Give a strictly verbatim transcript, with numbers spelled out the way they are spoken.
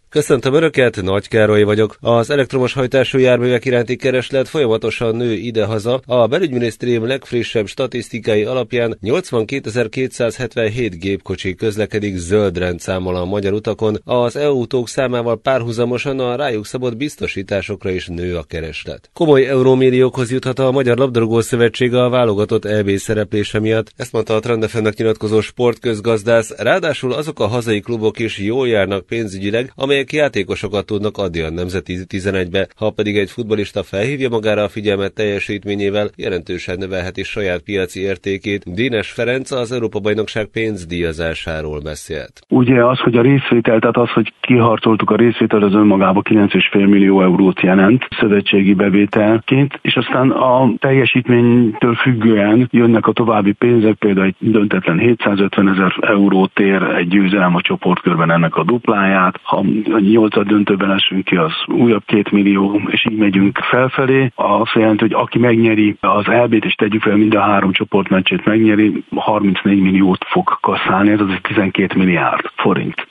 Köszöntöm Önöket, Nagy Károly vagyok. Az elektromos hajtású járművek iránti kereslet folyamatosan nő idehaza. A belügyminisztérium legfrissebb statisztikái alapján nyolcvankétezer-kétszázhetvenhét gépkocsi közlekedik zöld rendszámmal a magyar utakon. Az e-autók számával párhuzamosan a rájuk szabott biztosításokra is nő a kereslet. Komoly eurómilliókhoz juthat a Magyar Labdarúgó Szövetség a válogatott é bé szereplése miatt. Ezt mondta a Trend ef em-nek nyilatkozó sportközgazdász, ráadásul azok a hazai klubok is jól járnak pénzügyileg, amelyek játékosokat tudnak adni a nemzeti tizenegybe, ha pedig egy futballista felhívja magára a figyelmet teljesítményével, jelentősen növelheti saját piaci értékét. Dénes Ferenc az Európa-bajnokság pénzdíjazásáról beszélt. Ugye az, hogy a részvétel, tehát az, hogy kiharcoltuk a részvételt, az önmagában kilenc egész öt millió eurót jelent szövetségi bevételként, és aztán a teljesítménytől függően jönnek a további pénzek, például egy döntetlen hétszázötven ezer eurót ér egy győzelem a csoportkörben, ennek a dupláját, ha a nyolcad döntőben esünk ki, az újabb két millió, és így megyünk felfelé. Azt jelenti, hogy aki megnyeri az é bét, és tegyük fel mind a három csoportmeccsét megnyeri, harmincnégy milliót fog kasszálni, ez az tizenkét milliárd forint.